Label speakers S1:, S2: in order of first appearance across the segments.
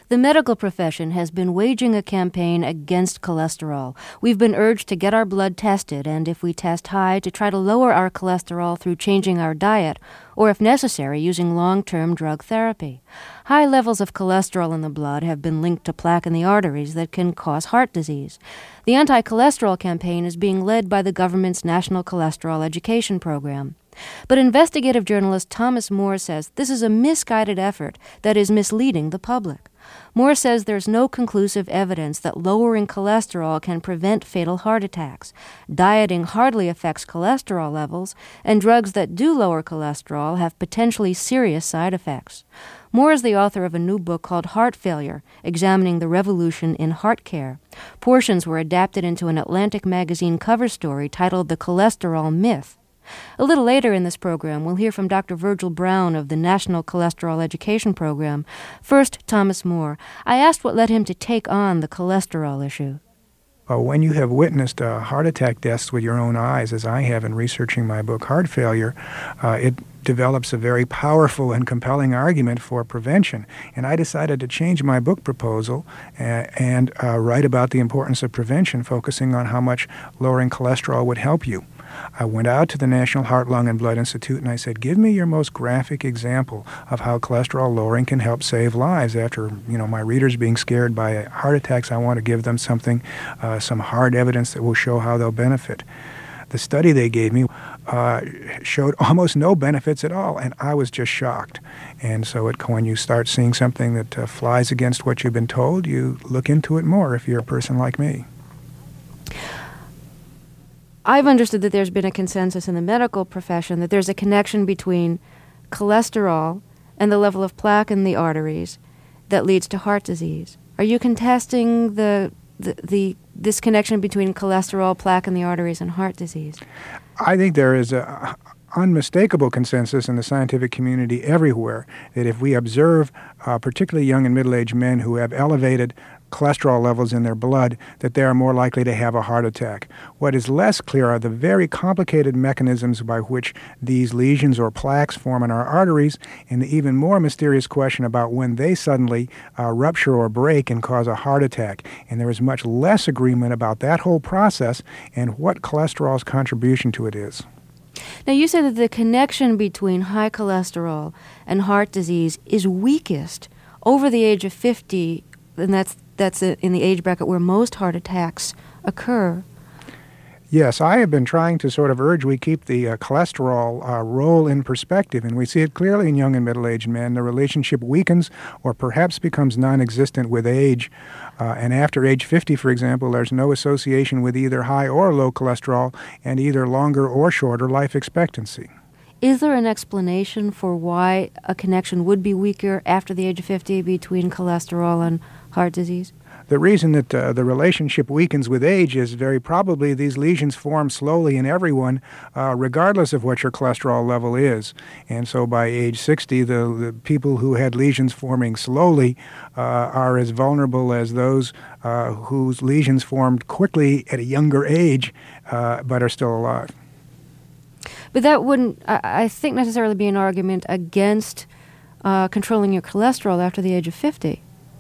S1: The medical profession has been waging a campaign against cholesterol. We've been urged to get our blood tested, and if we test high, to try to lower our cholesterol through changing our diet, or if necessary, using long-term drug therapy. High levels of cholesterol in the blood have been linked to plaque in the arteries that can cause heart disease. The anti-cholesterol campaign is being led by the government's National Cholesterol Education Program. But investigative journalist Thomas Moore says this is a misguided effort that is misleading the public. Moore says there's no conclusive evidence that lowering cholesterol can prevent fatal heart attacks. Dieting hardly affects cholesterol levels, and drugs that do lower cholesterol have potentially serious side effects. Moore is the author of a new book called Heart Failure, examining the revolution in heart care. Portions were adapted into an Atlantic magazine cover story titled The Cholesterol Myth. A little later in this program, we'll hear from Dr. Virgil Brown of the National Cholesterol Education Program. First, Thomas Moore. I asked what led him to take on the cholesterol issue.
S2: When you have witnessed heart attack deaths with your own eyes, as I have in researching my book, Heart Failure, it develops a very powerful and compelling argument for prevention. And I decided to change my book proposal and write about the importance of prevention, focusing on how much lowering cholesterol would help you. I went out to the National Heart, Lung, and Blood Institute and I said, give me your most graphic example of how cholesterol lowering can help save lives. After, my readers being scared by heart attacks, I want to give them something, some hard evidence that will show how they'll benefit. The study they gave me showed almost no benefits at all, and I was just shocked. And so when you start seeing something that flies against what you've been told, you look into it more if you're a person like me.
S1: I've understood that there's been a consensus in the medical profession that there's a connection between cholesterol and the level of plaque in the arteries that leads to heart disease. Are you contesting this connection between cholesterol, plaque in the arteries, and heart disease?
S2: I think there is a unmistakable consensus in the scientific community everywhere that if we observe particularly young and middle-aged men who have elevated cholesterol levels in their blood, that they are more likely to have a heart attack. What is less clear are the very complicated mechanisms by which these lesions or plaques form in our arteries, and the even more mysterious question about when they suddenly rupture or break and cause a heart attack. And there is much less agreement about that whole process and what cholesterol's contribution to it is.
S1: Now, you say that the connection between high cholesterol and heart disease is weakest over the age of 50, and that's in the age bracket where most heart attacks occur.
S2: Yes, I have been trying to sort of urge we keep the cholesterol role in perspective, and we see it clearly in young and middle-aged men. The relationship weakens or perhaps becomes non-existent with age. And after age 50, for example, there's no association with either high or low cholesterol and either longer or shorter life expectancy.
S1: Is there an explanation for why a connection would be weaker after the age of 50 between cholesterol and heart disease?
S2: The reason that the relationship weakens with age is very probably these lesions form slowly in everyone, regardless of what your cholesterol level is. And so by age 60, the people who had lesions forming slowly are as vulnerable as those whose lesions formed quickly at a younger age, but are still alive.
S1: But that wouldn't, I think, necessarily be an argument against controlling your cholesterol after the age of 50.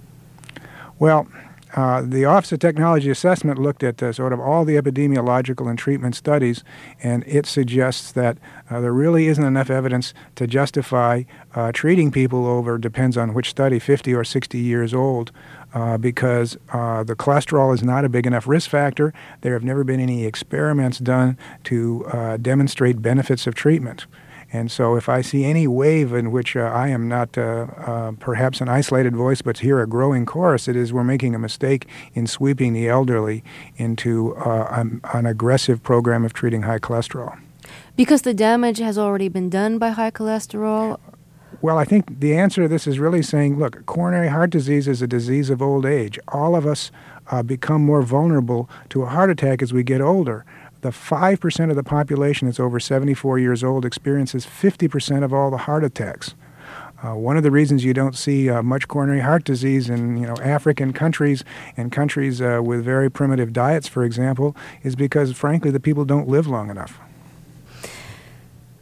S2: Well, the Office of Technology Assessment looked at sort of all the epidemiological and treatment studies, and it suggests that there really isn't enough evidence to justify treating people over, depends on which study, 50 or 60 years old, because the cholesterol is not a big enough risk factor. There have never been any experiments done to demonstrate benefits of treatment. And so if I see any wave in which I am not perhaps an isolated voice but hear a growing chorus, it is we're making a mistake in sweeping the elderly into an aggressive program of treating high cholesterol.
S1: Because the damage has already been done by high cholesterol?
S2: Well, I think the answer to this is really saying, look, coronary heart disease is a disease of old age. All of us become more vulnerable to a heart attack as we get older. The 5% of the population that's over 74 years old experiences 50% of all the heart attacks. One of the reasons you don't see much coronary heart disease in African countries and countries with very primitive diets, for example, is because, frankly, the people don't live long enough.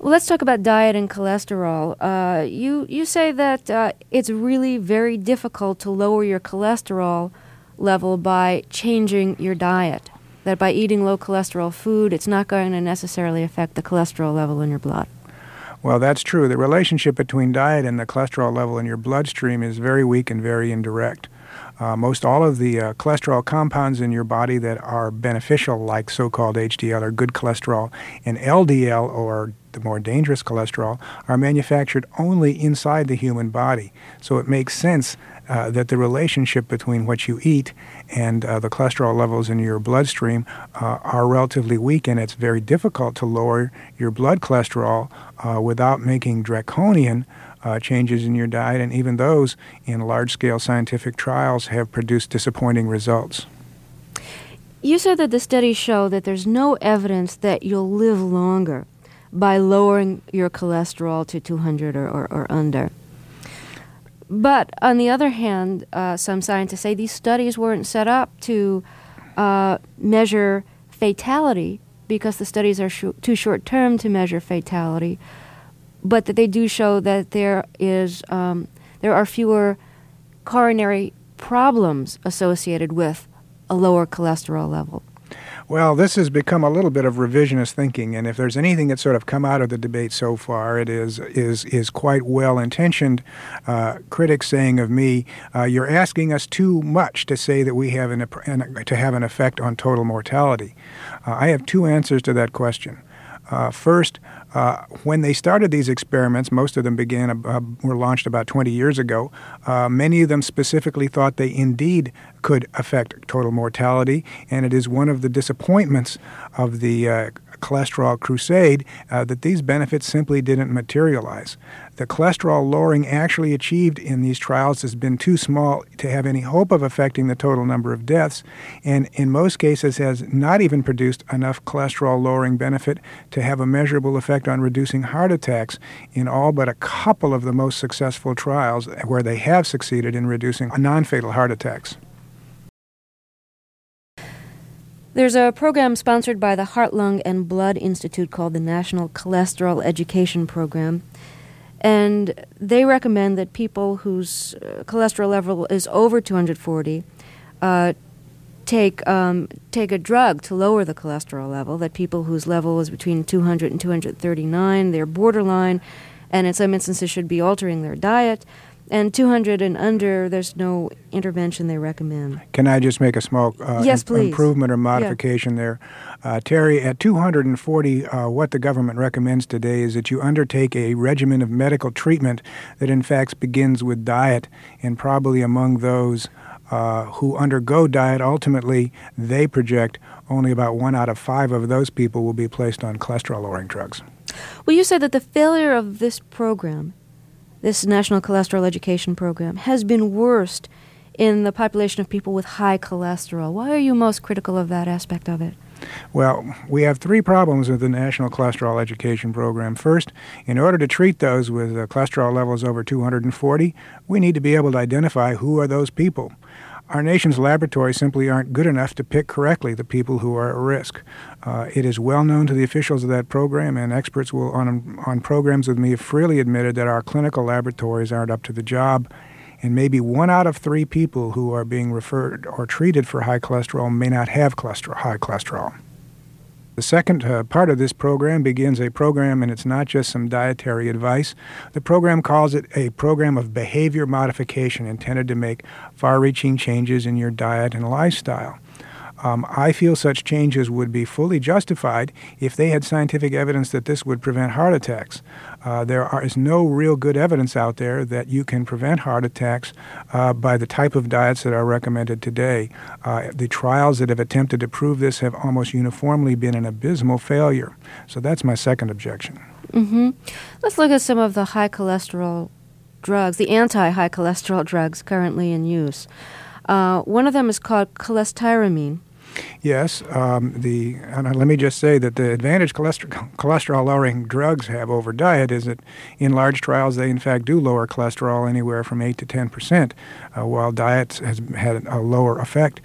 S1: Well, let's talk about diet and cholesterol. You say that it's really very difficult to lower your cholesterol level by changing your diet. That by eating low cholesterol food, it's not going to necessarily affect the cholesterol level in your blood.
S2: Well, that's true. The relationship between diet and the cholesterol level in your bloodstream is very weak and very indirect. Most all of the cholesterol compounds in your body that are beneficial, like so-called HDL or good cholesterol, and LDL, or the more dangerous cholesterol, are manufactured only inside the human body. So it makes sense that the relationship between what you eat and the cholesterol levels in your bloodstream are relatively weak, and it's very difficult to lower your blood cholesterol without making draconian changes in your diet, and even those in large-scale scientific trials have produced disappointing results.
S1: You said that the studies show that there's no evidence that you'll live longer by lowering your cholesterol to 200 or under. But on the other hand, some scientists say these studies weren't set up to measure fatality because the studies are too short-term to measure fatality, but that they do show that there are fewer coronary problems associated with a lower cholesterol level.
S2: Well, this has become a little bit of revisionist thinking, and if there's anything that's sort of come out of the debate so far, it is quite well-intentioned critics saying of me, you're asking us too much to say that we have to have an effect on total mortality. I have two answers to that question. First, when they started these experiments, most of them were launched about 20 years ago. Many of them specifically thought they indeed could affect total mortality, and it is one of the disappointments of the cholesterol crusade that these benefits simply didn't materialize. The cholesterol lowering actually achieved in these trials has been too small to have any hope of affecting the total number of deaths, and in most cases has not even produced enough cholesterol lowering benefit to have a measurable effect on reducing heart attacks in all but a couple of the most successful trials where they have succeeded in reducing non-fatal heart attacks.
S1: There's a program sponsored by the Heart, Lung, and Blood Institute called the National Cholesterol Education Program. And they recommend that people whose cholesterol level is over 240 take a drug to lower the cholesterol level, that people whose level is between 200 and 239, they're borderline, and in some instances should be altering their diet. And 200 and under, there's no intervention they recommend.
S2: Can I just make a small improvement or modification there? Terry, at 240, what the government recommends today is that you undertake a regimen of medical treatment that in fact begins with diet, and probably among those who undergo diet, ultimately they project only about 1 out of 5 of those people will be placed on cholesterol-lowering drugs.
S1: Well, you said that the failure of this program, this National Cholesterol Education Program, has been worst in the population of people with high cholesterol. Why are you most critical of that aspect of it?
S2: Well, we have 3 problems with the National Cholesterol Education Program. First, in order to treat those with cholesterol levels over 240, we need to be able to identify who are those people. Our nation's laboratories simply aren't good enough to pick correctly the people who are at risk. It is well known to the officials of that program, and experts will on programs with me have freely admitted that our clinical laboratories aren't up to the job, and maybe 1 out of 3 people who are being referred or treated for high cholesterol may not have high cholesterol. The second part of this program begins a program, and it's not just some dietary advice. The program calls it a program of behavior modification intended to make far-reaching changes in your diet and lifestyle. I feel such changes would be fully justified if they had scientific evidence that this would prevent heart attacks. There is no real good evidence out there that you can prevent heart attacks by the type of diets that are recommended today. The trials that have attempted to prove this have almost uniformly been an abysmal failure. So that's my second objection.
S1: Mm-hmm. Let's look at some of the high cholesterol drugs, the anti-high cholesterol drugs currently in use. One of them is called cholestyramine.
S2: Yes, and let me just say that the advantage cholesterol-lowering drugs have over diet is that in large trials they in fact do lower cholesterol anywhere from 8 to 10%, while diet has had a lower effect.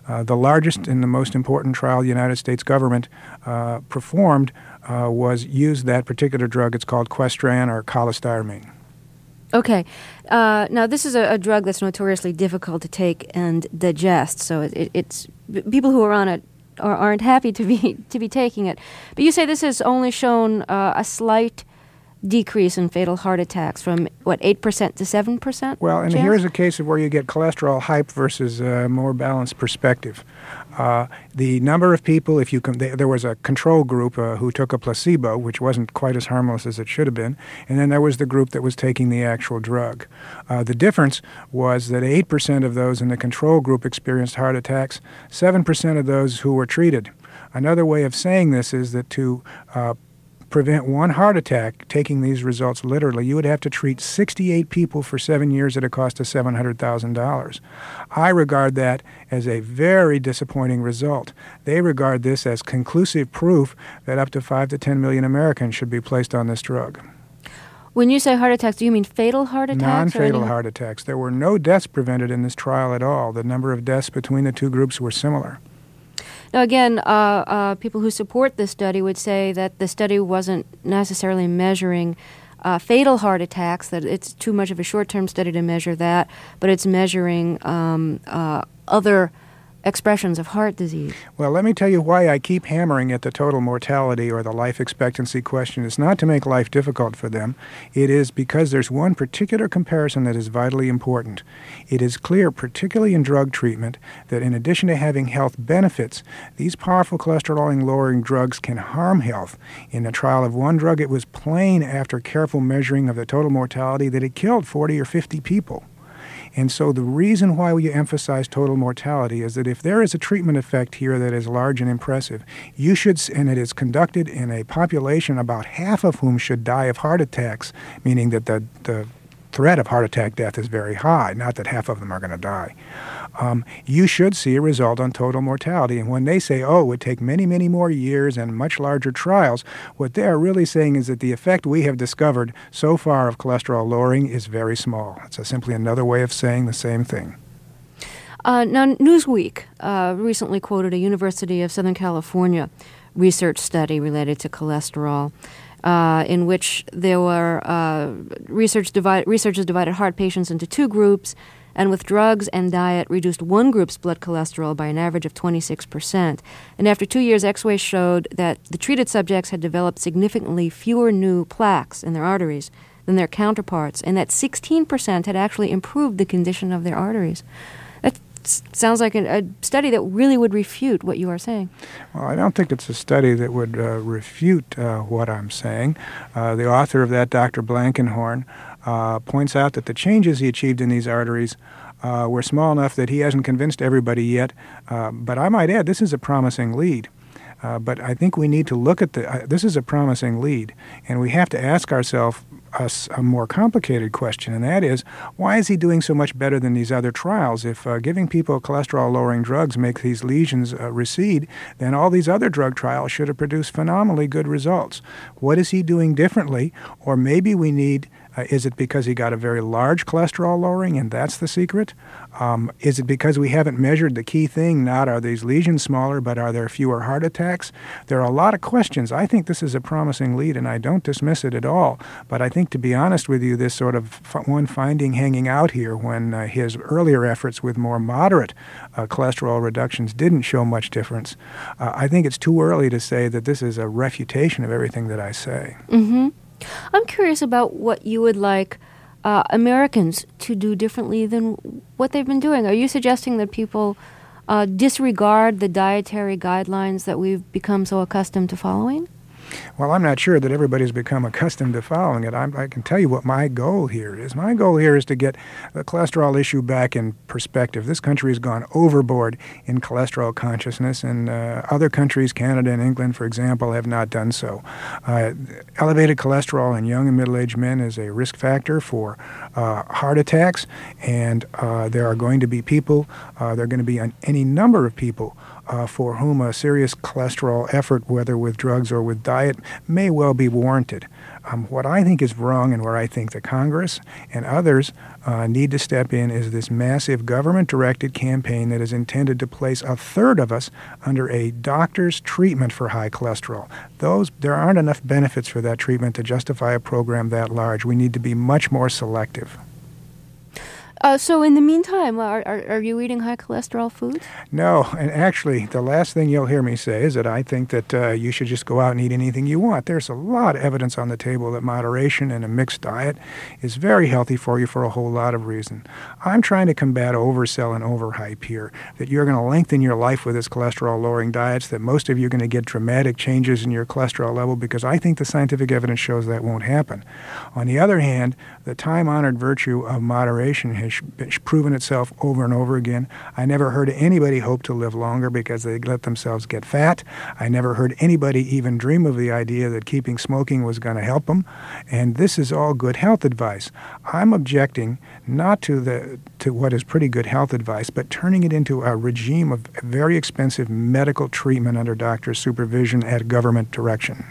S2: The largest and the most important trial the United States government performed was used that particular drug. It's called Questran or cholestyramine.
S1: Okay. Now, this is a drug that's notoriously difficult to take and digest, so it's people who are on it aren't happy to be taking it. But you say this has only shown a slight decrease in fatal heart attacks from, 8% to 7%?
S2: Well, and here's a case of where you get cholesterol hype versus a more balanced perspective. The number of people, there was a control group who took a placebo, which wasn't quite as harmless as it should have been, and then there was the group that was taking the actual drug. The difference was that 8% of those in the control group experienced heart attacks, 7% of those who were treated. Another way of saying this is that to prevent one heart attack, taking these results literally, you would have to treat 68 people for 7 years at a cost of $700,000. I regard that as a very disappointing result. They regard this as conclusive proof that up to 5 to 10 million Americans should be placed on this drug.
S1: When you say heart attacks, do you mean fatal heart attacks?
S2: Non-fatal heart attacks. There were no deaths prevented in this trial at all. The number of deaths between the two groups were similar.
S1: Now, again, people who support this study would say that the study wasn't necessarily measuring fatal heart attacks, that it's too much of a short-term study to measure that, but it's measuring other expressions of heart disease.
S2: Well, let me tell you why I keep hammering at the total mortality or the life expectancy question. It's not to make life difficult for them. It is because there's one particular comparison that is vitally important. It is clear, particularly in drug treatment, that in addition to having health benefits, these powerful cholesterol-lowering drugs can harm health. In the trial of one drug, it was plain after careful measuring of the total mortality that it killed 40 or 50 people. And so the reason why we emphasize total mortality is that if there is a treatment effect here that is large and impressive, you should, and it is conducted in a population about half of whom should die of heart attacks, meaning that the threat of heart attack death is very high, not that half of them are going to die. You should see a result on total mortality. And when they say, oh, it would take many, many more years and much larger trials, what they are really saying is that the effect we have discovered so far of cholesterol lowering is very small. It's simply another way of saying the same thing.
S1: Now, Newsweek recently quoted a University of Southern California research study related to cholesterol, in which there were researchers divided heart patients into two groups, and with drugs and diet reduced one group's blood cholesterol by an average of 26%. And after 2 years, X-rays showed that the treated subjects had developed significantly fewer new plaques in their arteries than their counterparts, and that 16% had actually improved the condition of their arteries. That sounds like a study that really would refute what you are saying.
S2: Well, I don't think it's a study that would refute what I'm saying. The author of that, Dr. Blankenhorn, points out that the changes he achieved in these arteries were small enough that he hasn't convinced everybody yet. But I might add, this is a promising lead. But I think we need to look at this is a promising lead, and we have to ask ourselves a more complicated question, and that is, why is he doing so much better than these other trials? If giving people cholesterol-lowering drugs makes these lesions recede, then all these other drug trials should have produced phenomenally good results. What is he doing differently? Or maybe we need is it because he got a very large cholesterol lowering and that's the secret? Is it because we haven't measured the key thing, not are these lesions smaller, but are there fewer heart attacks? There are a lot of questions. I think this is a promising lead, and I don't dismiss it at all. But I think, to be honest with you, this sort of one finding hanging out here when his earlier efforts with more moderate cholesterol reductions didn't show much difference, I think it's too early to say that this is a refutation of everything that I say.
S1: Mm-hmm. I'm curious about what you would like Americans to do differently than what they've been doing. Are you suggesting that people disregard the dietary guidelines that we've become so accustomed to following?
S2: Well, I'm not sure that everybody's become accustomed to following it. I can tell you what my goal here is. My goal here is to get the cholesterol issue back in perspective. This country has gone overboard in cholesterol consciousness, and other countries, Canada and England, for example, have not done so. Elevated cholesterol in young and middle-aged men is a risk factor for heart attacks, and there are going to be people, there are going to be any number of people for whom a serious cholesterol effort, whether with drugs or with diet, may well be warranted. What I think is wrong, and where I think the Congress and others need to step in, is this massive government-directed campaign that is intended to place a third of us under a doctor's treatment for high cholesterol. There aren't enough benefits for that treatment to justify a program that large. We need to be much more selective.
S1: So in the meantime, are you eating high cholesterol foods?
S2: No, and actually, the last thing you'll hear me say is that I think that you should just go out and eat anything you want. There's a lot of evidence on the table that moderation in a mixed diet is very healthy for you for a whole lot of reasons. I'm trying to combat oversell and overhype here, that you're going to lengthen your life with this cholesterol-lowering diets, that most of you are going to get dramatic changes in your cholesterol level, because I think the scientific evidence shows that won't happen. On the other hand, the time-honored virtue of moderation has proven itself over and over again. I never heard anybody hope to live longer because they let themselves get fat. I never heard anybody even dream of the idea that keeping smoking was going to help them. And this is all good health advice. I'm objecting not to what is pretty good health advice, but turning it into a regime of very expensive medical treatment under doctor's supervision at government direction.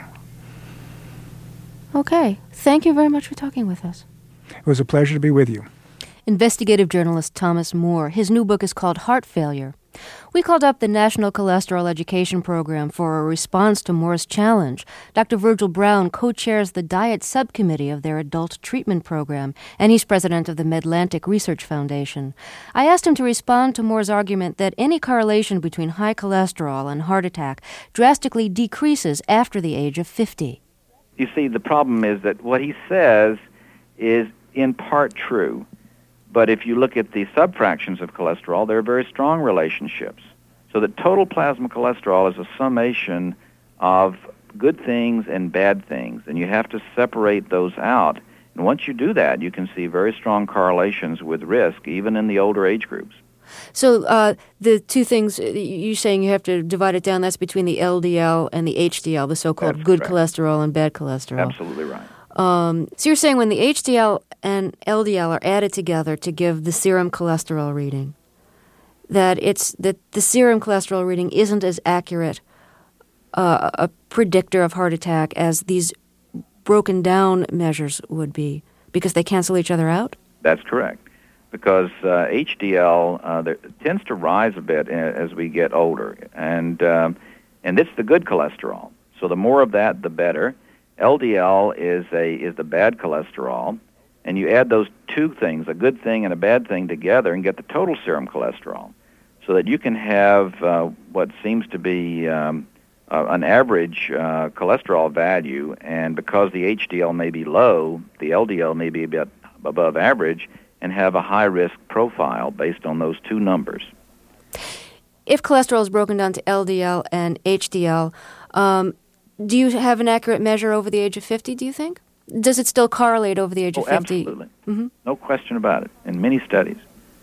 S1: Okay. Thank you very much for talking with us.
S2: It was a pleasure to be with you.
S1: Investigative journalist Thomas Moore. His new book is called Heart Failure. We called up the National Cholesterol Education Program for a response to Moore's challenge. Dr. Virgil Brown co-chairs the Diet Subcommittee of their adult treatment program, and he's president of the Medlantic Research Foundation. I asked him to respond to Moore's argument that any correlation between high cholesterol and heart attack drastically decreases after the age of 50.
S3: You see, the problem is that what he says is in part true. But if you look at the subfractions of cholesterol, there are very strong relationships. So the total plasma cholesterol is a summation of good things and bad things, and you have to separate those out. And once you do that, you can see very strong correlations with risk, even in the older age groups.
S1: So the two things, you're saying you have to divide it down, that's between the LDL and the HDL, the so-called
S3: That's
S1: good
S3: correct.
S1: cholesterol and bad cholesterol.
S3: Absolutely right.
S1: So you're saying when the HDL and LDL are added together to give the serum cholesterol reading, that the serum cholesterol reading isn't as accurate a predictor of heart attack as these broken down measures would be, because they cancel each other out?
S3: That's correct. Because HDL tends to rise a bit as we get older, and it's the good cholesterol. So the more of that, the better. LDL is the bad cholesterol, and you add those two things, a good thing and a bad thing, together and get the total serum cholesterol, so that you can have what seems to be an average cholesterol value, and because the HDL may be low, the LDL may be a bit above average, and have a high-risk profile based on those two numbers.
S1: If cholesterol is broken down to LDL and HDL, do you have an accurate measure over the age of 50, do you think? Does it still correlate over the age of 50?
S3: Absolutely. Mm-hmm. No question about it, in many studies.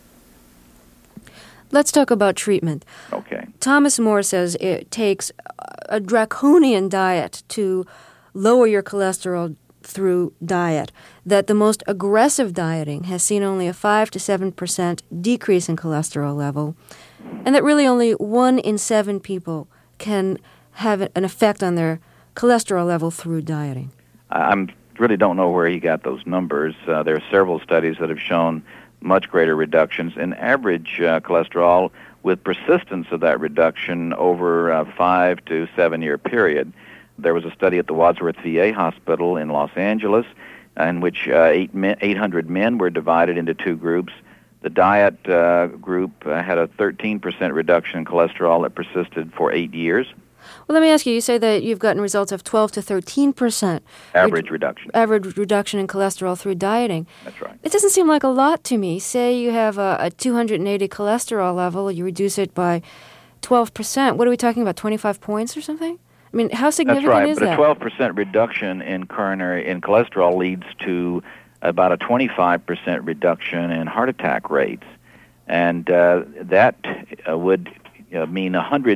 S1: Let's talk about treatment.
S3: Okay.
S1: Thomas Moore says it takes a draconian diet to lower your cholesterol through diet, that the most aggressive dieting has seen only a 5 to 7% decrease in cholesterol level, and that really only 1 in 7 people can have an effect on their cholesterol level through dieting.
S3: I really don't know where he got those numbers. There are several studies that have shown much greater reductions in average cholesterol with persistence of that reduction over a 5 to 7 year period. There was a study at the Wadsworth VA Hospital in Los Angeles in which 800 men were divided into two groups. The diet group had a 13% reduction in cholesterol that persisted for 8 years.
S1: Well, let me ask you, you say that you've gotten results of 12 to 13%
S3: average reduction.
S1: Average reduction in cholesterol through dieting.
S3: That's right.
S1: It doesn't seem like a lot to me. Say you have a 280 cholesterol level, you reduce it by 12%. What are we talking about, 25 points or something? I mean, how significant is that?
S3: That's right, but a 12% reduction in cholesterol leads to about a 25% reduction in heart attack rates. And that would mean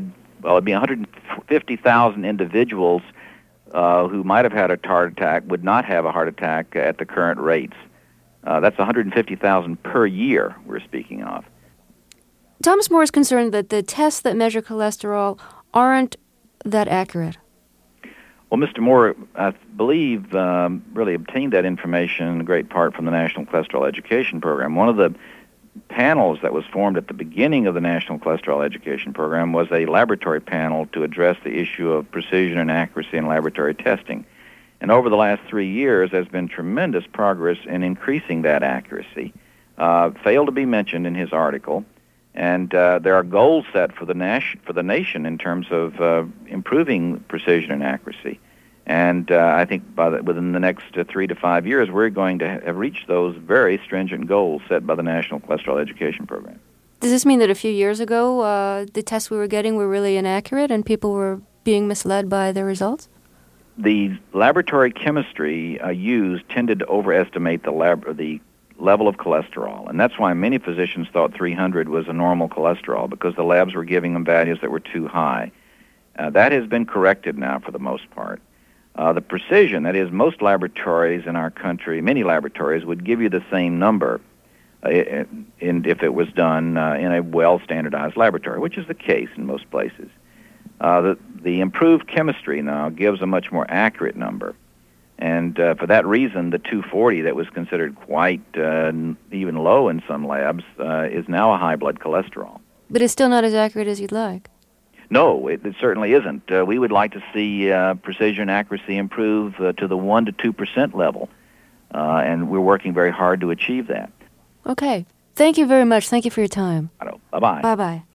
S3: 150,000 individuals who might have had a heart attack would not have a heart attack at the current rates. That's 150,000 per year we're speaking of.
S1: Thomas Moore is concerned that the tests that measure cholesterol aren't that accurate.
S3: Well, Mr. Moore, I believe, really obtained that information in great part from the National Cholesterol Education Program. One of the panels that was formed at the beginning of the National Cholesterol Education Program was a laboratory panel to address the issue of precision and accuracy in laboratory testing. And over the last 3 years, there's been tremendous progress in increasing that accuracy. Failed to be mentioned in his article. And there are goals set for the nation in terms of improving precision and accuracy. And I think within the next 3 to 5 years, we're going to have reached those very stringent goals set by the National Cholesterol Education Program.
S1: Does this mean that a few years ago, the tests we were getting were really inaccurate and people were being misled by the results?
S3: The laboratory chemistry used tended to overestimate the level of cholesterol, and that's why many physicians thought 300 was a normal cholesterol, because the labs were giving them values that were too high. That has been corrected now for the most part. The precision, that is, most laboratories in our country, many laboratories, would give you the same number if it was done in a well-standardized laboratory, which is the case in most places. The improved chemistry now gives a much more accurate number. And for that reason, the 240 that was considered quite even low in some labs is now a high blood cholesterol.
S1: But it's still not as accurate as you'd like.
S3: No, it certainly isn't. We would like to see precision accuracy improve to the 1 to 2% level, and we're working very hard to achieve that.
S1: Okay. Thank you very much. Thank you for your time.
S3: Bye-bye.
S1: Bye-bye.